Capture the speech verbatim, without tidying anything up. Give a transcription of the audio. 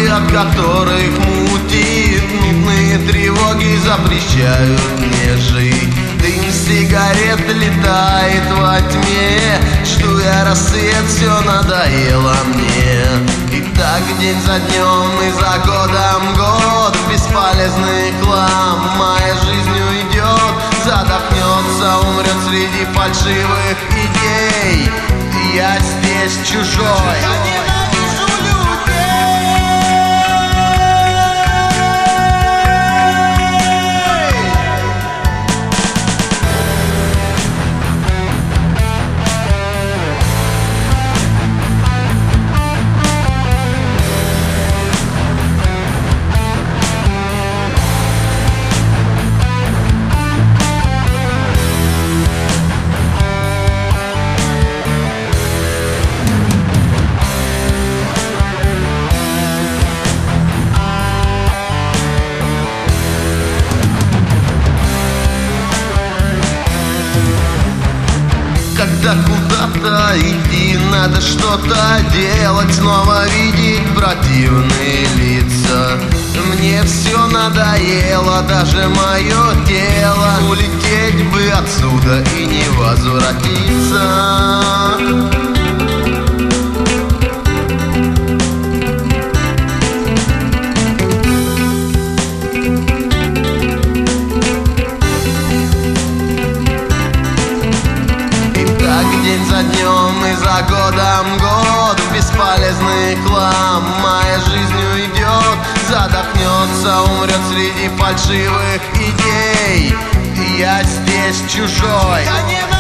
от которых мутит. Нудные тревоги запрещают мне жить. Дым сигарет летает во тьме. Жду я рассвет, все надоело мне. И так день за днем и за годом год. Бесполезный хлам, моя жизнь уйдет. Задохнется, умрет среди фальшивых идей. Я здесь чужой. Когда куда-то идти, надо что-то делать, снова видеть противные лица. Мне все надоело, даже мое тело. Улететь бы отсюда и не возвратиться. День за днем и за годом год. Бесполезный хлам, моя жизнь уйдет. Задохнется, умрет среди фальшивых идей. Я здесь чужой.